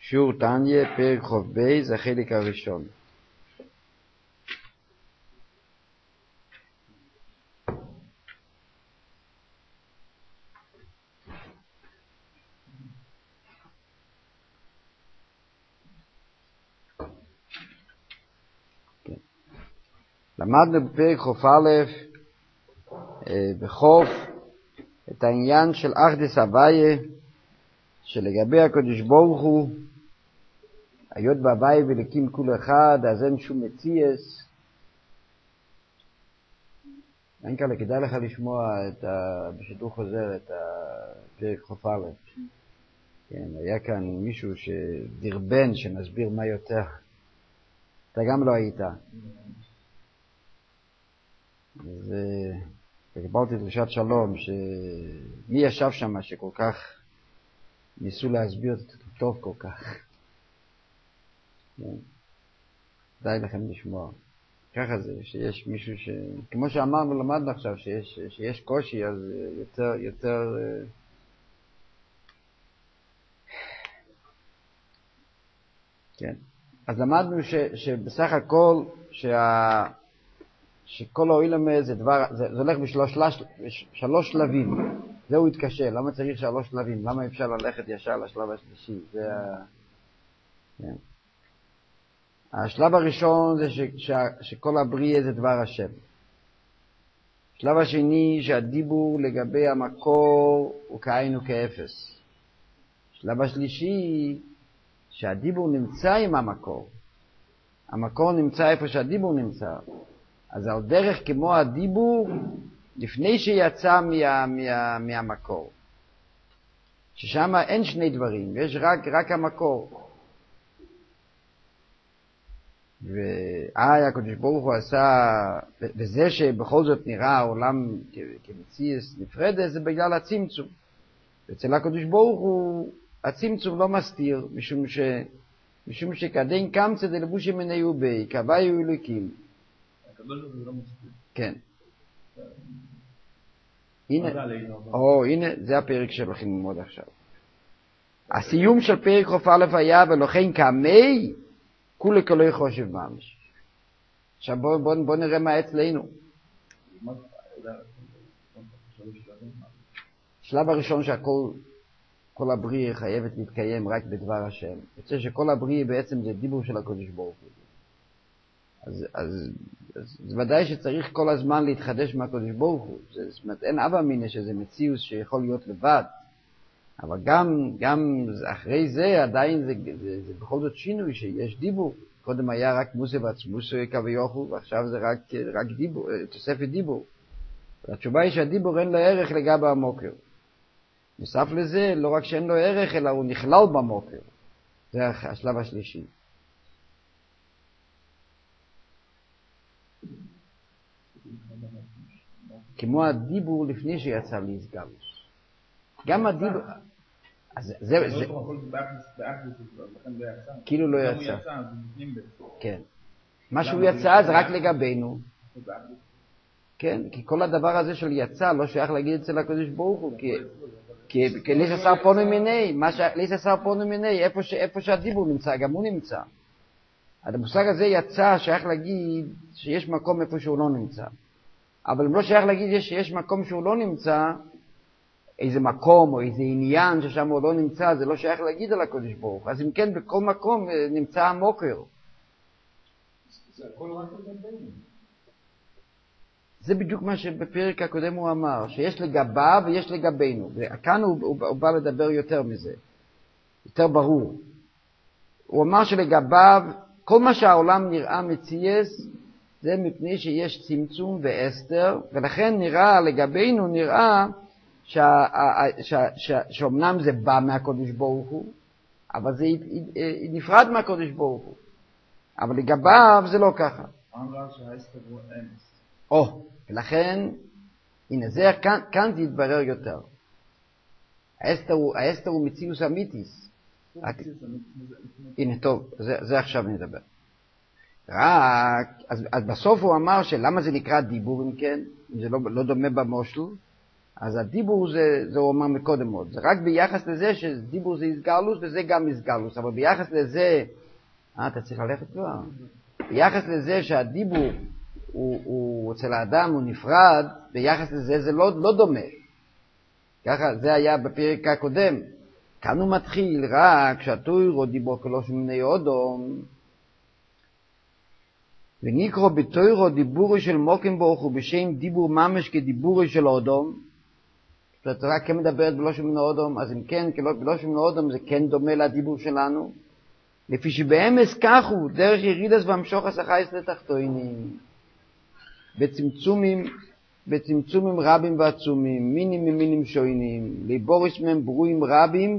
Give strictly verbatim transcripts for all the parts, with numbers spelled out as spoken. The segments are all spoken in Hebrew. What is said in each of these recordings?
שיעור תניא, פרק חוב בייס, החלק הראשון. למדנו בפרק חוף א' בחוף את העניין של אחדות הוויה, שלגבי הקדוש ברוך הוא, היות בהוויה ולקים כול אחד, אז אין שום מציאס. אין כאלה, כדאי לך לשמוע את ה... בשידור חוזר את הפרק חוף א'. כן, היה כאן מישהו שדרבן שנסביר מה יותר. אתה גם לא היית. אז קיבלתי דרישת שלום, שמי ישב שם שכל כך ניסו להסביר את זה טוב כל כך. די לכם לשמוע. ככה זה, שיש מישהו ש... כמו שאמרנו, למדנו עכשיו, שיש, שיש קושי, אז יותר, יותר... כן. אז למדנו ש, שבסך הכל, שה... שכל העולם זה דבר, זה, זה הולך בשלוש, בשלוש שלבים. זהו התקשה, למה צריך שלוש שלבים? למה אפשר ללכת ישר לשלב השלישי? זה ה... כן. השלב הראשון זה ש, ש, שכל הבריאה זה דבר השם. השלב השני שהדיבור לגבי המקור הוא כאין וכאפס. השלב השלישי שהדיבור נמצא עם המקור. המקור נמצא איפה שהדיבור נמצא. אז על דרך כמו הדיבור לפני שיצא מה, מה, מהמקור. ששם אין שני דברים, יש רק, רק המקור. ואי, הקדוש ברוך הוא עשה, וזה שבכל זאת נראה העולם כמציאס נפרדת, זה בגלל הצמצום. אצל הקדוש ברוך הוא, הצמצום לא מסתיר, משום ש... משום שכדין קמצא דלבושי מניהו בי, כהוויהו אלוקים. כן. הנה, או, הנה, זה הפרק שלכם ללמוד עכשיו. הסיום של פרק חוף א' היה, ולכן כמי, כולי כלוי חושב ממש. עכשיו בואו בוא, בוא נראה מה אצלנו. שלב הראשון שהכל, כל הבריאה חייבת להתקיים רק בדבר השם. יוצא שכל הבריאה בעצם זה דיבור של הקדוש ברוך הוא. אז, אז, אז, אז ודאי שצריך כל הזמן להתחדש מהקדוש ברוך הוא. זאת אומרת, אין אבא מינה שזה מציאוס שיכול להיות לבד. אבל גם, גם אחרי זה עדיין זה, זה, זה בכל זאת שינוי שיש דיבור. קודם היה רק מוסה ועצמוסה כביכול, ועכשיו זה רק, רק דיבור, תוספת דיבור. והתשובה היא שהדיבור אין לו ערך לגבי המוקר. נוסף לזה, לא רק שאין לו ערך, אלא הוא נכלל במוקר. זה השלב השלישי. כמו הדיבור לפני שיצא להסגלוס. גם הדיבור... אז זה... כאילו לא יצא. כן. מה שהוא יצא זה רק לגבינו. כן, כי כל הדבר הזה של יצא לא שייך להגיד אצל הקדוש ברוך הוא, כי ליס עשר פונו מיני, ליס עשר פונו מיני, איפה שהדיבור נמצא, גם הוא נמצא. המושג הזה יצא שייך להגיד שיש מקום איפה שהוא לא נמצא. אבל אם לא שייך להגיד שיש מקום שהוא לא נמצא, איזה מקום או איזה עניין ששם הוא לא נמצא, זה לא שייך להגיד על הקדוש ברוך. אז אם כן, בכל מקום נמצא המוקר. זה הכל רק לגבינו. זה בדיוק מה שבפרק הקודם הוא אמר, שיש לגביו ויש לגבינו. וכאן הוא, הוא, הוא בא לדבר יותר מזה, יותר ברור. הוא אמר שלגביו, כל מה שהעולם נראה מציאס, זה מפני שיש צמצום ואסתר, ולכן נראה, לגבינו נראה, שה, שה, שה, שאומנם זה בא מהקדוש ברוך הוא, אבל זה נפרד מהקדוש ברוך הוא. אבל לגביו זה לא ככה. אמרה שהאסתר הוא אמס. או, ולכן, הנה, זה, כאן, כאן זה יתברר יותר. האסתר הוא, האסתר הוא מציאוס אמיתיס. הנה, טוב, זה, זה עכשיו נדבר. רק, אז, אז בסוף הוא אמר שלמה זה נקרא דיבור אם כן, אם זה לא, לא דומה במושל, אז הדיבור זה, זה הוא אמר מקודם עוד, זה רק ביחס לזה שדיבור זה הסגלוס וזה גם הסגלוס, אבל ביחס לזה, אה, אתה צריך ללכת כבר, ביחס לזה שהדיבור הוא, הוא אצל האדם הוא נפרד, ביחס לזה זה לא, לא דומה. ככה זה היה בפרק הקודם. כאן הוא מתחיל רק שהתוירו דיבור כלוש מיני אודום, ונקרא בתוירו דיבורי של מוקם ברוך הוא בשם דיבור ממש כדיבורי של אודום. זאת אומרת, רק כן מדברת בלוש מיני אודום, אז אם כן, בלוש מיני אודום זה כן דומה לדיבור שלנו. לפי שבאמס כך הוא דרך ירידס והמשוך הסחייס לתחתוינים. בצמצומים, בצמצומים רבים ועצומים, מינים ממינים שוינים, ליבוריס מהם ברואים רבים,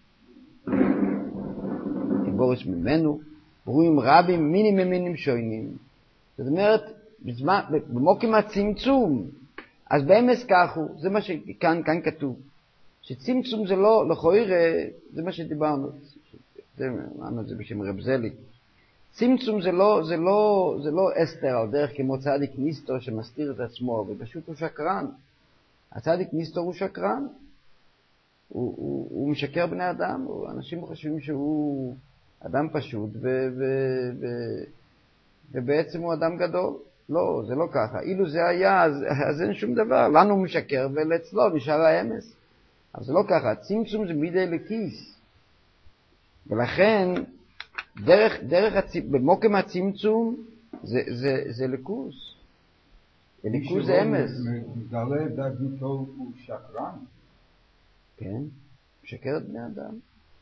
ליבוריס ממנו, ברואים רבים, מינים ממינים שוינים. זאת אומרת, בזמן, במוקים הצמצום, אז באמס כך הוא, זה מה שכאן כאן כתוב, שצמצום זה לא, לכויר, זה מה שדיברנו, זה, אמרנו את זה בשם רב זליג. צמצום זה לא, זה לא, זה לא אסתר על דרך כמו צדיק ניסטור שמסתיר את עצמו, ופשוט הוא שקרן. הצדיק ניסטור הוא שקרן. הוא, הוא, הוא משקר בני אדם, אנשים חושבים שהוא אדם פשוט, ו, ו, ו, ובעצם הוא אדם גדול. לא, זה לא ככה. אילו זה היה, אז, אז אין שום דבר. לנו הוא משקר, ולאצלו נשאר האמס. אבל זה לא ככה. צמצום זה מידי לכיס. ולכן, דרך, דרך הצ... במוקם הצמצום זה, זה, זה לקוס. לקוס זה אמס. מגלה דגותו הוא שקרן. כן, משקר את בני אדם.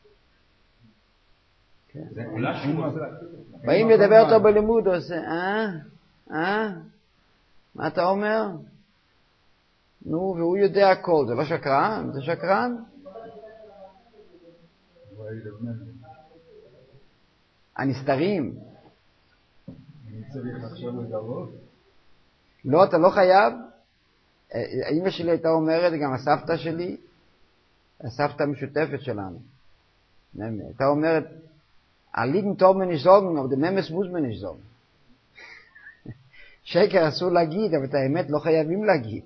כן. באים לדבר אותו בלימוד, הוא עושה, אה? אה? מה אתה אומר? נו, והוא יודע הכל, זה לא שקרן? זה שקרן? הנסתרים. אני צריך עכשיו לגלות? לא, אתה לא חייב. אמא שלי הייתה אומרת, גם הסבתא שלי, הסבתא המשותפת שלנו, הייתה אומרת, הליגן טוב מניש זוגן, אבל דממס מוז מניש זוגן. שקר אסור להגיד, אבל את האמת לא חייבים להגיד.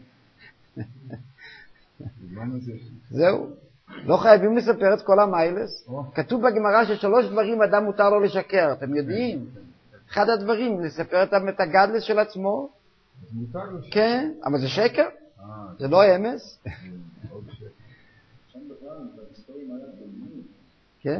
זהו. לא חייבים לספר את כל המיילס. כתוב בגמרא ששלוש דברים אדם מותר לו לשקר, אתם יודעים? אחד הדברים, לספר את הגדלס של עצמו. כן, אבל זה שקר. זה לא אמס. כן.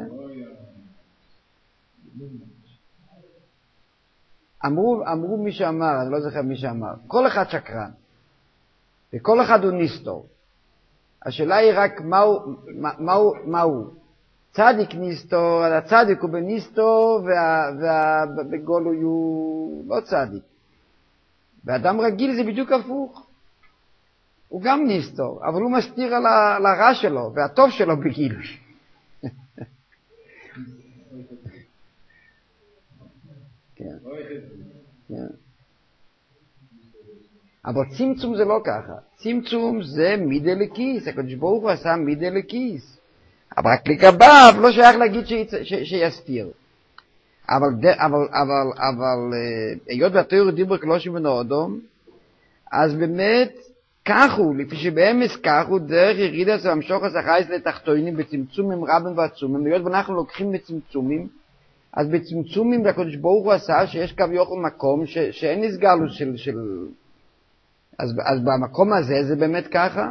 אמרו, אמרו מי שאמר, אני לא זוכר מי שאמר, כל אחד שקרן, וכל אחד הוא ניסטור. השאלה היא רק מהו, מהו, מהו. צדיק ניסטור, הצדיק הוא בניסטור, והבגול הוא לא צדיק. ואדם רגיל זה בדיוק הפוך. הוא גם ניסטור, אבל הוא מסתיר על הרע שלו, והטוב שלו בגילוי. כן. כן. אבל צמצום זה לא ככה. צמצום זה מידה לכיס. הקדוש ברוך הוא עשה מידה לכיס. אבל רק לגביו לא שייך להגיד שיסתיר. אבל, אבל, אבל, אבל, היות והתורה דיבר כלושים בנו אדום, אז באמת, כך הוא, לפי שבאמס כך הוא, דרך ירידה של המשוך הסחייס לתחתונים בצמצומים רבים ועצומים, היות ואנחנו לוקחים בצמצומים, אז בצמצומים הקדוש ברוך הוא עשה שיש כביכול מקום ש, שאין נסגלוס של, של... אז, אז במקום הזה זה באמת ככה.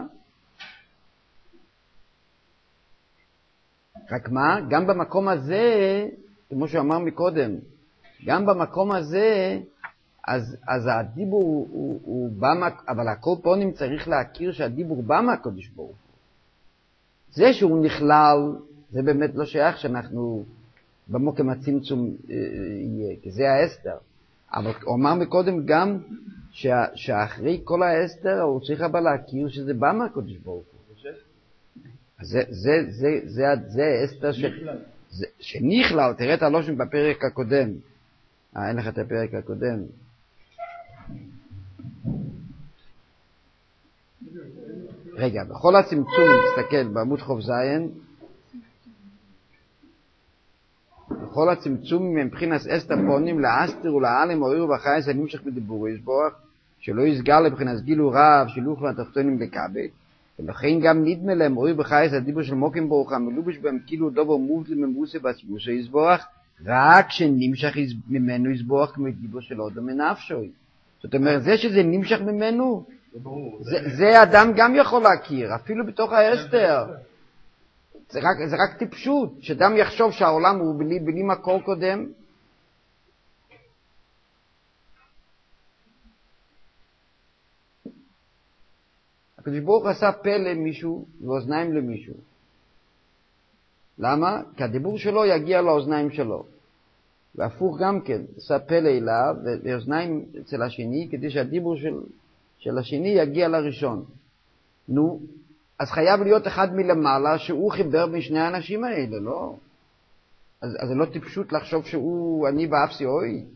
רק מה? גם במקום הזה, כמו שאמר מקודם, גם במקום הזה, אז, אז הדיבור הוא, הוא, הוא בא, אבל הכל פונים צריך להכיר שהדיבור בא מהקדוש ברוך הוא. זה שהוא נכלל, זה באמת לא שייך שאנחנו במוקם הצמצום יהיה, כי זה האסתר. אבל הוא אמר מקודם גם שה, שאחרי כל האסתר הוא צריך אבל להכיר שזה בא מהקדוש ברוך הוא. זה, זה, זה, זה, זה אסתר ש, זה, שנכלל, תראה את הלושן בפרק הקודם. אה, אין לך את הפרק הקודם. רגע, בכל הצמצום, תסתכל בעמוד חוב זין, בכל הצמצום מבחינת אסתר פונים לאסתר ולעלם אויר וחייס הנמשך בדיבורי ישבוח, שלא יסגר לבחינת גילו רב, שילוך והתחתונים לקבל, ולכן גם נדמה להם, רואה בחייס הדיבור של מוקים ברוך, המלובש בהם כאילו דובר מובלי ממוסה בעצמוסו יסבורך, רק שנמשך ממנו יסבורך כמו דיבור של אודם מנפשוי. זאת אומרת, זה שזה נמשך ממנו, זה, זה אדם גם יכול להכיר, אפילו בתוך האסתר. זה רק, זה רק טיפשות, שאדם יחשוב שהעולם הוא בלי, בלי מקור קודם. הקדוש ברוך עשה פה למישהו ואוזניים למישהו. למה? כי הדיבור שלו יגיע לאוזניים שלו. והפוך גם כן, עשה פה אליו ואוזניים אצל השני, כדי שהדיבור של, של השני יגיע לראשון. נו, אז חייב להיות אחד מלמעלה שהוא חיבר בין שני האנשים האלה, לא? אז, אז זה לא טיפשות לחשוב שהוא אני באפסי אוי.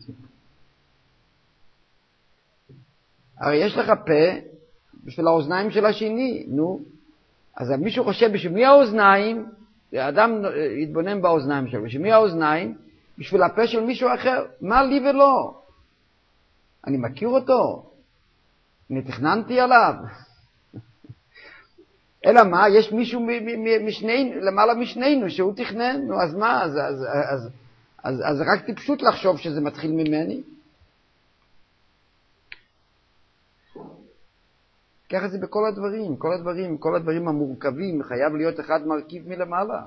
הרי יש לך פה בשביל האוזניים של השני, נו. אז מישהו חושב בשביל מי האוזניים, האדם יתבונן באוזניים שלו, בשביל מי האוזניים? בשביל הפה של מישהו אחר. מה לי ולא? אני מכיר אותו? אני תכננתי עליו? אלא מה? יש מישהו משנינו, למעלה משנינו שהוא תכנן, נו, אז מה? אז, אז, אז, אז, אז רק טיפשות לחשוב שזה מתחיל ממני. ככה זה בכל הדברים, כל הדברים, כל הדברים המורכבים, חייב להיות אחד מרכיב מלמעלה.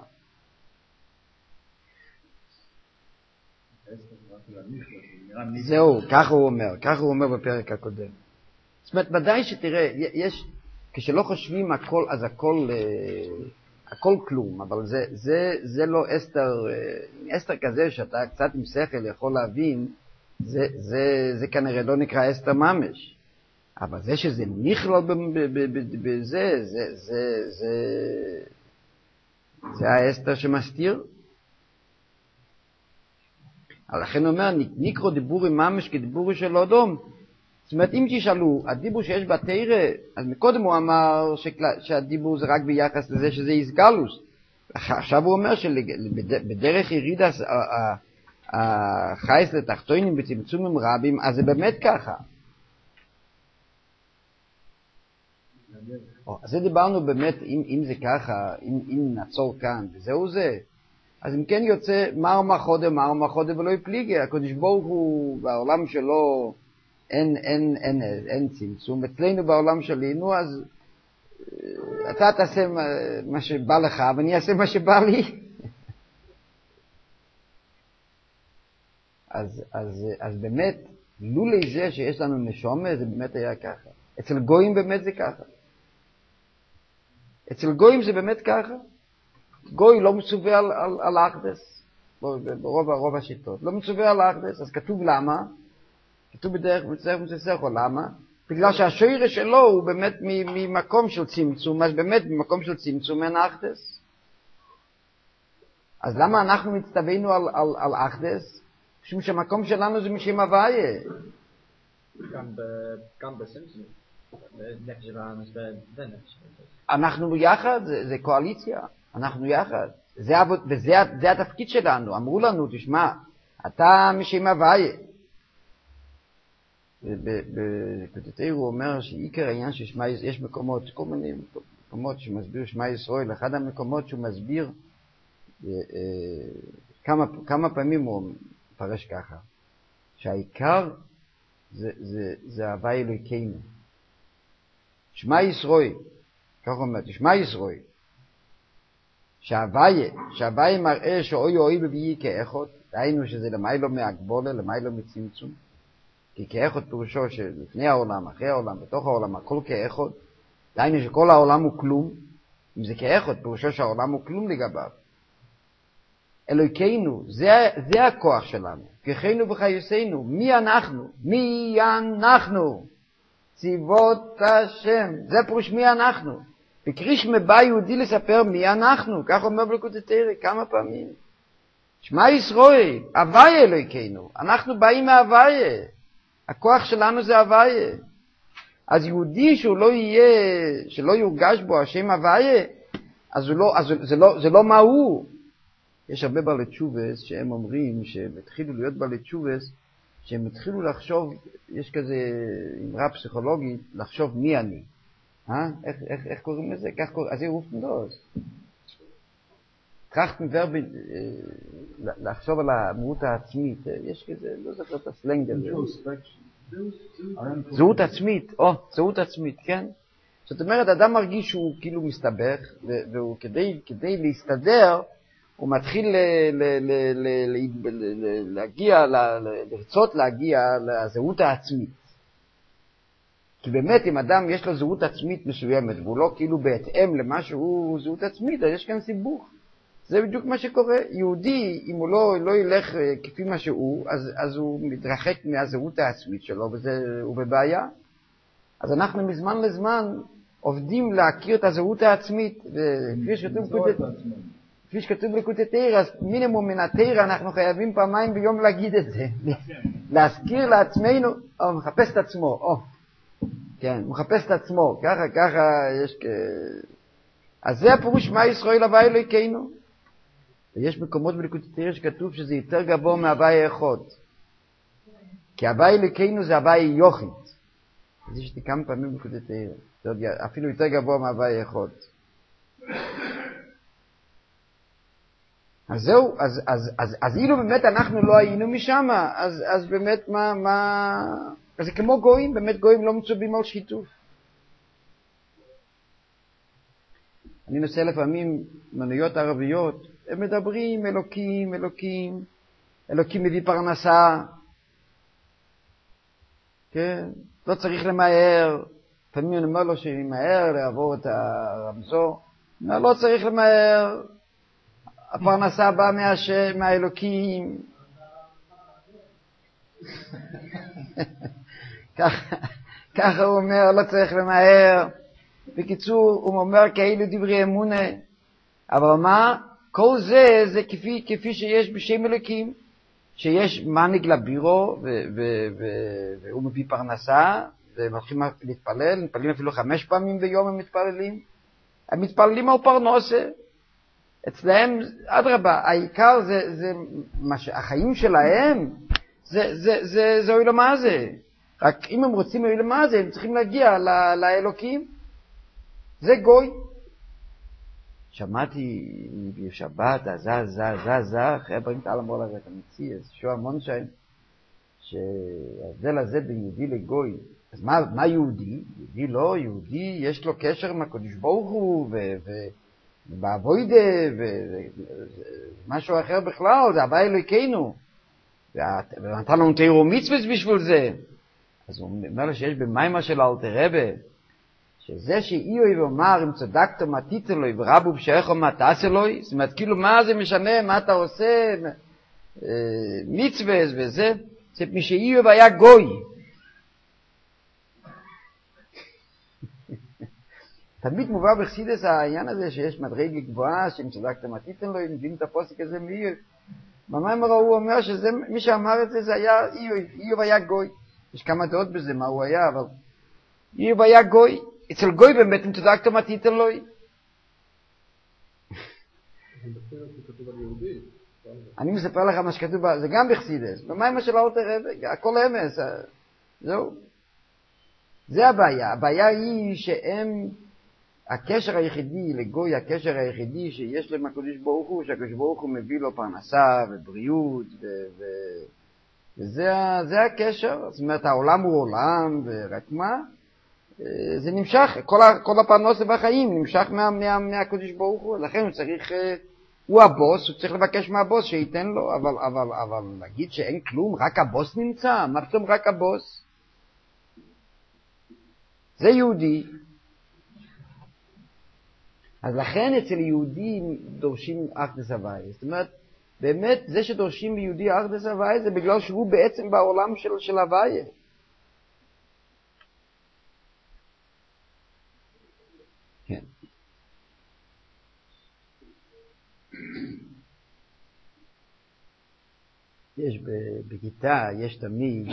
זהו, ככה הוא אומר, ככה הוא אומר בפרק הקודם. זאת אומרת, ודאי שתראה, יש, כשלא חושבים הכל, אז הכל, הכל כלום, אבל זה, זה, זה לא אסתר, אסתר כזה שאתה קצת עם שכל יכול להבין, זה, זה, זה כנראה לא נקרא אסתר ממש. אבל זה שזה נכלל בזה, זה, זה, זה, זה האסתר שמסתיר. לכן הוא אומר, נקרא דיבורי ממש כדיבורי של אדום. זאת אומרת, אם תשאלו, הדיבור שיש בתורה, אז מקודם הוא אמר שהדיבור זה רק ביחס לזה שזה איסגלוס. עכשיו הוא אומר שבדרך יריד החייס לתחתונים בצמצומים רבים, אז זה באמת ככה. אז זה דיברנו באמת, אם, אם זה ככה, אם, אם נעצור כאן, וזהו זה, אז אם כן יוצא מר מחודה, מר מחודה ולא יפליגי, הקדוש ברוך הוא בעולם שלו אין, אין, אין, אין, אין צמצום, אצלנו בעולם שלנו, אז אתה תעשה מה שבא לך, ואני אעשה מה שבא לי. אז, אז, אז באמת, לולי זה שיש לנו נשומה, זה באמת היה ככה. אצל גויים באמת זה ככה. אצל גויים זה באמת ככה. גוי לא מצווה על, על, על האחדס, ברוב, ברוב השיטות. לא מצווה על האחדס, אז כתוב למה? כתוב בדרך מצטרך מצטרך, למה? בגלל שהשורש שלו הוא באמת ממקום של צמצום, אז באמת ממקום של צמצום אין האחדס. אז למה אנחנו מצטווינו על, על, על האחדס? משום שהמקום שלנו זה משם הוויה. גם בסימפסון. אנחנו יחד, זה, זה קואליציה, אנחנו יחד, זה, וזה, זה התפקיד שלנו. אמרו לנו, תשמע, אתה משם הוויה. בקוטטר הוא אומר שעיקר העניין ששמע, יש מקומות, כל מיני מקומות שמסביר שמע ישראל, אחד המקומות שהוא מסביר, כמה, כמה פעמים הוא מפרש ככה, שהעיקר זה, זה, זה הוויה אלוהינו. שמע ישראל, כך הוא אומר, שמע ישראל, שהוויה, שהוויה מראה שאוי אוי בביאי כאחד, דהיינו שזה למיילו מהגבולה, למיילו מצמצום, כי כאחד פירושו שלפני העולם, אחרי העולם, בתוך העולם, הכל כאחד, דהיינו שכל העולם הוא כלום, אם זה כאחד פירושו שהעולם הוא כלום לגביו. אלוהינו, זה, זה הכוח שלנו, כחיינו וחייסנו, מי אנחנו? מי אנחנו? צבאות השם, זה פירוש מי אנחנו. בקרישמה בא יהודי לספר מי אנחנו, כך אומר בליקוטי כמה פעמים. שמע ישראל, הוויה אלוהינו, אנחנו באים מהוויה, הכוח שלנו זה הוויה. אז יהודי שהוא לא יהיה, שלא יורגש בו השם הוויה, אז, לא, אז זה, לא, זה לא מה הוא. יש הרבה בעלי תשובס שהם אומרים שבתחילו להיות בעלי תשובס, שהם התחילו לחשוב, יש כזה אמרה פסיכולוגית, לחשוב מי אני. אה? איך, איך, איך קוראים לזה? כך קוראים, אז זה רופנדוס. טראכטנברג, לחשוב על המהות העצמית, יש כזה, לא זוכר את הסלנג הזה. זהות עצמית, או, זהות עצמית, כן? זאת אומרת, אדם מרגיש שהוא כאילו מסתבך, והוא כדי, כדי להסתדר, הוא מתחיל ל, ל, ל, ל, ל, ל, להגיע, לרצות להגיע לזהות העצמית. כי באמת, אם אדם יש לו זהות עצמית מסוימת, והוא לא כאילו בהתאם למה שהוא זהות עצמית, אז יש כאן סיבוך. זה בדיוק מה שקורה. יהודי, אם הוא לא, לא ילך כפי מה שהוא, אז, אז הוא מתרחק מהזהות העצמית שלו, וזה, הוא בבעיה. אז אנחנו מזמן לזמן עובדים להכיר את הזהות העצמית, וכפי שכתוב כפי שכתוב בליקוטי תורה, אז מינימום מן התורה אנחנו חייבים פעמיים ביום להגיד את זה. להזכיר לעצמנו, או מחפש את עצמו, או, כן, מחפש את עצמו, ככה, ככה יש כ... אז זה הפירוש מה ישראל הוויה אלוהינו. ויש מקומות בליקוטי תורה שכתוב שזה יותר גבוה מהוויה אחד. כי הוויה אלוהינו זה הוויה יחיד. אז יש לי כמה פעמים בליקוטי תורה, אפילו יותר גבוה מהוויה אחד. אז זהו, אז, אז, אז, אז אילו באמת אנחנו לא היינו משם, אז, אז באמת מה, מה, אז זה כמו גויים, באמת גויים לא מצווים על שיתוף. אני נוסע לפעמים מנויות ערביות, הם מדברים אלוקים, אלוקים, אלוקים מביא פרנסה, כן, לא צריך למהר, לפעמים אני אומר לו שאני מהר לעבור את הרמזור, לא, לא צריך למהר, הפרנסה באה מהשם, מהאלוקים. ככה הוא אומר, לא צריך למהר. בקיצור, הוא אומר כאילו דברי אמונה. אבל מה? כל זה, זה כפי, כפי שיש בשם אלוקים. שיש מנהיג לבירו, והוא מביא פרנסה, ומתחילים להתפלל, מתפללים אפילו חמש פעמים ביום הם מתפללים. הם מתפללים על פרנסה. אצלהם, אדרבה, העיקר זה, זה, מה שהחיים שלהם, זה, זה, זה, זה אוי למה זה. רק אם הם רוצים אוי למה זה, הם צריכים להגיע ל, לאלוקים. זה גוי. שמעתי בשבת, זה, זה, זה, זה, אחרי בראים את העלם רולה ואת המציא, אז שואל המון שם, שההבדל הזה בין יהודי לגוי, אז מה, מה יהודי? יהודי לא, יהודי יש לו קשר עם הקדוש ברוך הוא, ו... ו בעבודה ומשהו אחר בכלל, זה הוויה אלוהינו. ונתן לנו תורה ומצוות בשביל זה. אז הוא אומר לו שיש במיימר של אלתר רבי, שזה שאיוי ואומר אם צדקת מה תיתן לו ורבו בשעך מה תעשה לו, זאת אומרת כאילו מה זה משנה, מה אתה עושה, מצוות וזה, זה משאיוי והיה גוי. תמיד מובא בחסידות העניין הזה שיש מדרגה גבוהה, שאם צדקת מה תיתן לו, אם מביאים את הפוסק הזה מאיוב. במאמר הוא אומר שזה, מי שאמר את זה, זה היה איוב, איוב היה גוי. יש כמה דעות בזה, מה הוא היה, אבל איוב היה גוי. אצל גוי באמת, אם צדקת מה תיתן לו. אני מספר לך מה שכתוב, זה גם בחסידות. במאמר של אלתר רבי, הכל אמס, זהו. זה הבעיה. הבעיה היא שהם, הקשר היחידי לגוי, הקשר היחידי שיש להם הקדוש ברוך הוא, שהקדוש ברוך הוא מביא לו פרנסה ובריאות, ו... ו... וזה זה הקשר. זאת אומרת, העולם הוא עולם, ורק מה? זה נמשך, כל, ה... כל הפרנסה והחיים נמשך מה... מה... מהקדוש ברוך הוא, לכן הוא צריך, הוא הבוס, הוא צריך לבקש מהבוס שייתן לו, אבל, אבל, אבל להגיד שאין כלום, רק הבוס נמצא, מה פתאום רק הבוס? זה יהודי. אז לכן אצל יהודים דורשים אחדות הוויה. זאת אומרת, באמת זה שדורשים מיהודי אחדות הוויה זה בגלל שהוא בעצם בעולם של, של הוויה. כן. יש בכיתה, יש תמיד,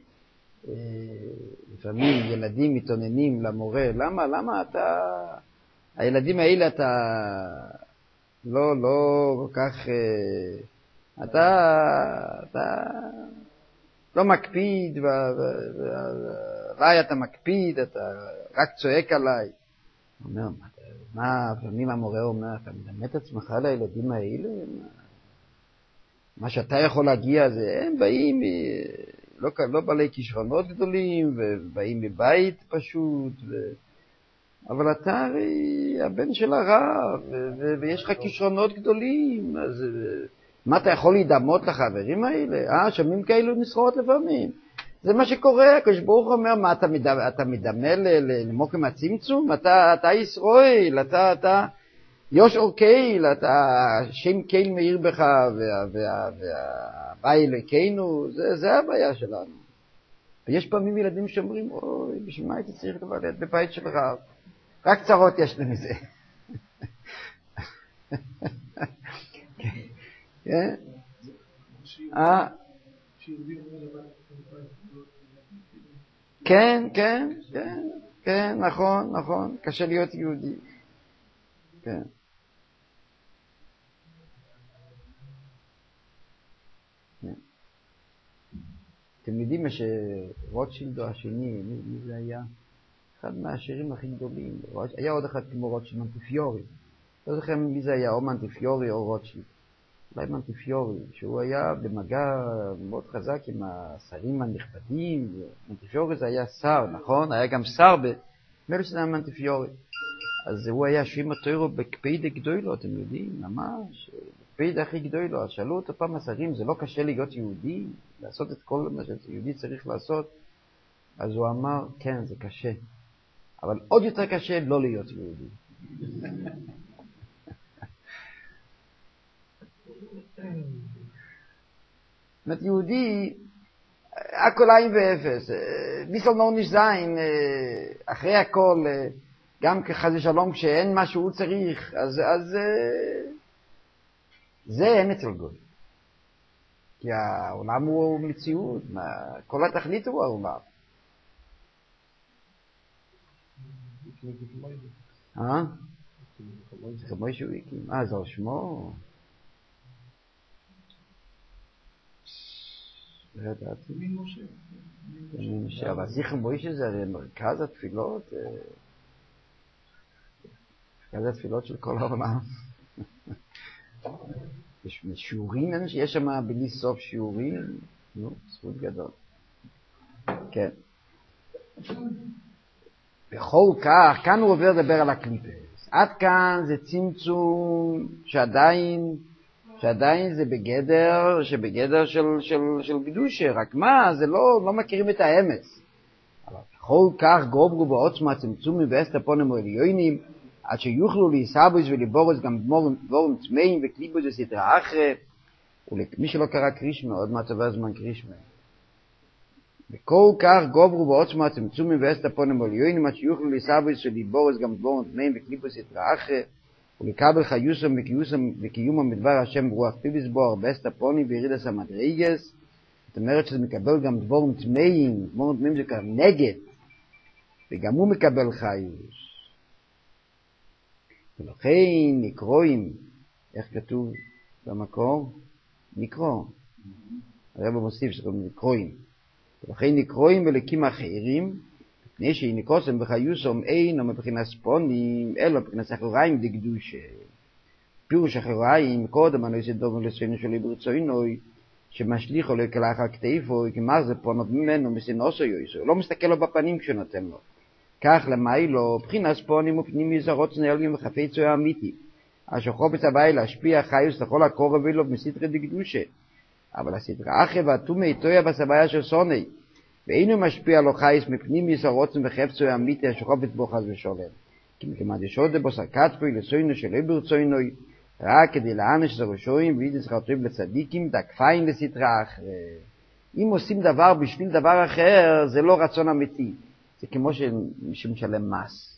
לפעמים ילדים מתעוננים למורה, למה, למה אתה, הילדים האלה אתה לא, לא כל כך, אתה, אתה, לא מקפיד, ועליי אתה מקפיד, אתה רק צועק עליי. הוא אומר, מה, פעמים המורה אומר, אתה מדמה את עצמך לילדים האלה? מה שאתה יכול להגיע זה, הם באים, לא, לא בעלי כישרונות גדולים, ובאים מבית פשוט, ו... אבל אתה הרי הבן של הרב, ו... ויש לך כישרונות גדולים, אז מה אתה יכול להידמות לחברים האלה? אה, שומעים כאלו נסחרות לפעמים. זה מה שקורה, הקדוש ברוך הוא אומר, מה אתה מדמה, אתה מדמה למוקם הצמצום? אתה, אתה ישראל, אתה, אתה, יושר קייל, אתה שם קייל מאיר בך, והבא אלוקינו, זה, זה הבעיה שלנו. ויש פעמים ילדים שאומרים, אוי, בשביל מה הייתי צריך לבלט בבית של רב? רק צרות יש לי מזה. כן? אה? כן, כן, כן, כן, נכון, נכון, קשה להיות יהודי. כן. אתם יודעים שרוטשילד השני, מי זה היה? אחד מהשירים הכי גדולים. היה עוד אחד כמו רוטשילד, מנטיפיורי. לא זוכר מי זה היה, או מנטיפיורי או רוטשילד. אולי מנטיפיורי, שהוא היה במגע מאוד חזק עם השרים הנכבדים. מנטיפיורי זה היה שר, נכון? היה גם שר במילא שזה היה מנטיפיורי. אז הוא היה שוים התוירו בקפידה גדולו, אתם יודעים, ממש, בקפידה הכי גדולו. אז שאלו אותו פעם השרים, זה לא קשה להיות יהודי? לעשות את כל מה שיהודי צריך לעשות? אז הוא אמר, כן, זה קשה. אבל עוד יותר קשה לא להיות יהודי. זאת אומרת, יהודי, הכל עין ואפס. ביסל נורניש זין, אחרי הכל, גם כחז ושלום, כשאין מה שהוא צריך, אז, אז זה אין אצל גוי. כי העולם הוא מציאות, כל התכלית הוא העולם. אה? זה כמו שהוא הקים. אה, זה שמו? לא ידעתי. מין משה. אבל זכר מוישה זה הרי מרכז התפילות, מרכז התפילות של כל העולם. יש שיעורים, יש שם בלי סוף שיעורים, נו, זכות גדול. כן. בכל כך, כאן הוא עובר לדבר על הקליפס. עד כאן זה צמצום שעדיין, שעדיין זה בגדר, שבגדר של, של, של קדושה. רק מה, זה לא, לא מכירים את האמץ. אבל בכל כך גוברו בעוצמה צמצומים ואסטפונים ועליונים, עד שיוכלו להיסבוס ולבורס גם דבורים צמאים וקליבוס וסדרה אחרי, ולמי שלא קרא קרישמה, עוד מעט עבר זמן קרישמה. וכל כך גוברו בעוצמה צמצומים ואסטפונים ועליונים, עד שיוכלו להיסבוס ולבורס גם דבורים צמאים וקליבוס וסדרה אחרי, ולקבל חיוסם וקיומם בדבר השם ברוח פיביס בו, באסטפונים וירידס המדרגס. זאת אומרת שזה מקבל גם דבורים צמאים, דבורים צמאים זה כבר נגד, וגם הוא מקבל חיוס. ולכן נקרואים, איך כתוב במקור? נקרוא. הרב מוסיף שקוראים נקרואים. ולכן נקרואים ולקים אחרים, מפני שנקרוסם בחיוסם אין או מבחינת ספונים, אלא מבחינת אחריים דקדושה. פירוש אחריים, קודם אני עושה דובר לספינו שלי ברצוינוי, שמשליך עליו כלאחר כתפו, כמר זה פונות ממנו מסינוסו יויסו. הוא לא מסתכל לו בפנים כשנותן לו. כך למיילו, בחינת ספונים ופנימי זרות נעלים וחפצו האמיתי, אשר חופץ הבאי להשפיע חיוס לכל הקורב אלו בסדרה דקדושה. אבל הסדרה אחרי והתומי תויה בסבאיה של סוני, ואינו משפיע לו חייס מפנימי זרות וחפצו האמיתי, אשר חופץ בו חס ושולם. כי מכמד ישודה בו סקצפוי לסוינו של איבר צוינוי, רק כדי לאנש זרשויים וידס חרטויים לצדיקים, דקפיין לסדרה אחרי. אם עושים דבר בשביל דבר אחר, זה לא רצון אמיתי. זה כמו שמשלם מס.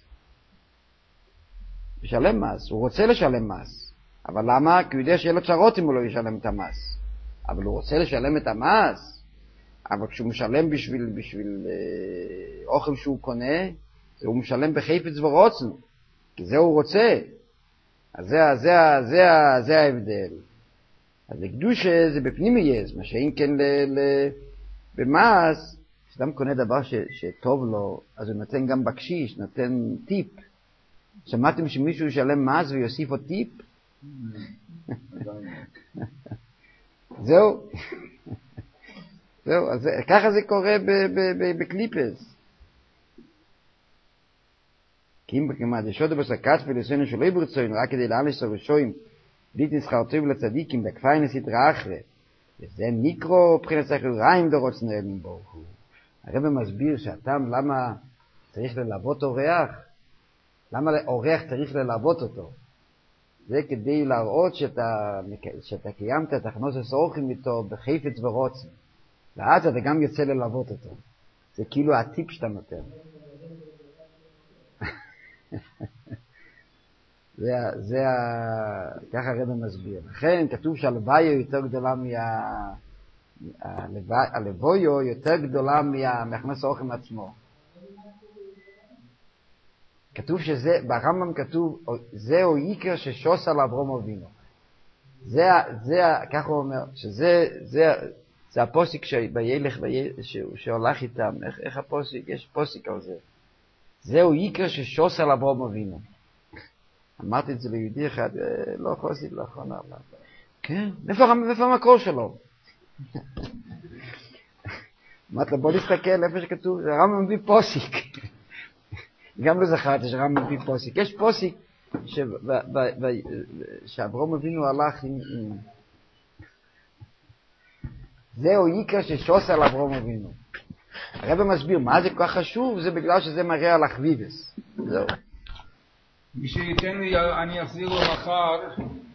משלם מס, הוא רוצה לשלם מס. אבל למה? כי הוא יודע שיהיה לו צרות אם הוא לא ישלם את המס. אבל הוא רוצה לשלם את המס. אבל כשהוא משלם בשביל, בשביל אה, אוכל שהוא קונה, הוא משלם בחפץ ורוצן. כי זה הוא רוצה. אז זה, זה, זה, זה, זה ההבדל. אז לקדושה זה בפנימי יש, מה שאין כן ל... ל במס, כשאדם קונה דבר ש, שטוב לו, אז הוא נותן גם בקשיש, נותן טיפ. שמעתם שמישהו ישלם מס ויוסיף עוד טיפ? זהו. זהו, אז ככה זה קורה בקליפס. כי אם כמעט ישודו בסקת ולסוינו שלא יברצוין, רק כדי לאלש הראשויים, בלית נסחר טוב לצדיקים, בכפי נסתרא אחרי. וזה מיקרו מבחינת סחריים דורות נעלמים ברוך הוא. הרב מסביר שהטעם למה צריך ללוות אורח, למה אורח צריך ללוות אותו. זה כדי להראות שאתה, שאתה קיימת את הכנוסס אורחים איתו בחפץ ורוצן. ואז אתה גם יוצא ללוות אותו. זה כאילו הטיפ שאתה נותן. זה, זה, ככה הרב מסביר. לכן כתוב שהלוויה יותר גדולה מה... הלוויה יותר גדולה מהכנס האורחים עצמו. כתוב שזה, ברמב"ם כתוב, זהו עיקר ששוס על אברהם אבינו. זה, זה, ככה הוא אומר, שזה, זה, זה הפוסיק שבילך, שהולך איתם. איך, איך הפוסיק? יש פוסיק על זה. זהו עיקר ששוס על אברהם אבינו. אמרתי את זה ליהודי אחד, לא חוסית לאחרונה. כן, איפה המקור שלו? אמרתי לו, בוא נסתכל איפה שכתוב, זה רמב"ם מביא פוסיק. גם לא זכרתי שרמב"ם מביא פוסיק. יש פוסיק שאברהם אבינו הלך עם... זהו עיקר ששוס על אברהם אבינו. הרב מסביר, מה זה כל כך חשוב? זה בגלל שזה מראה על החביבס. זהו. מי שייתן לי, אני אחזיר לו מחר